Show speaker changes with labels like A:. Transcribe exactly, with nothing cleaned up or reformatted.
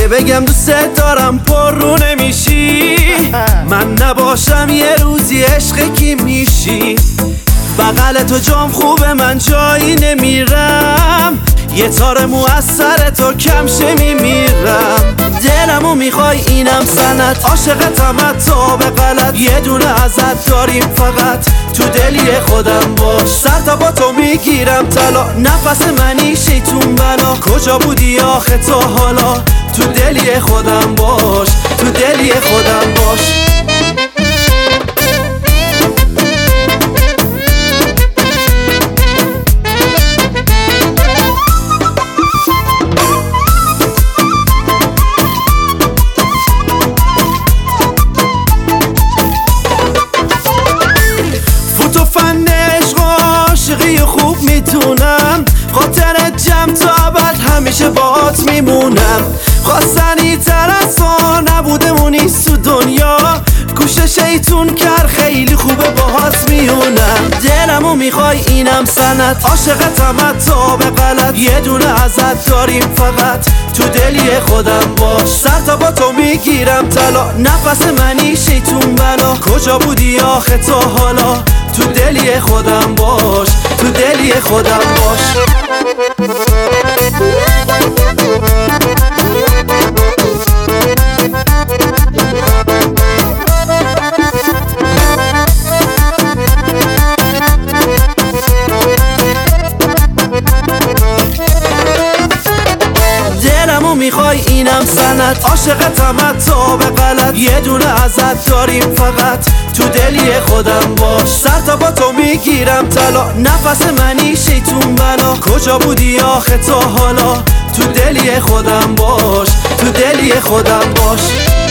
A: بگم دوست دارم پر رو نمیشی، من نباشم یه روزی عشق کی میشی؟ بغل تو جام خوبه من جایی نمیرم، یه تار مو از سر تو کم شه میمیرم. دلمو میخوای اینم سند، عاشقتم حتی به غلط، یه دونه ازت داریم فقط تو دلی خودم باش. سر تا با تو میگیرم طلا، نفس منی شیطون بلا، کجا بودی آخه تا حالا؟ تو دلی خودم باش، تو دلی خودم باش. خوب میتونم خاطر جمع تا بعد همیشه باهات میمونم. خواستنی تر از تو نبوده مونیست تو دنیا، گوش شیطون کر خیلی خوبه باهات میونم. دلمو میخوای اینم سند، عاشقتم حتی به غلط، یه دونه ازت داریم فقط تو دلی خودم باش. سر تا با تو میگیرم طلا، نفس منی شیطون بلا، کجا بودی آخه تا حالا؟ تو دلی خودم باش، تو دلی خودم باش. دلمو میخوای اینم سند، عاشقتم حتی به غلط، یه دونه ازت داریم فقط تو دلی خودم باش. سر تا با تو میگیرم طلا، نفس منی شیطون بلا، کجا بودی آخه تا حالا؟ تو دلی خودم باش، تو دلی خودم باش.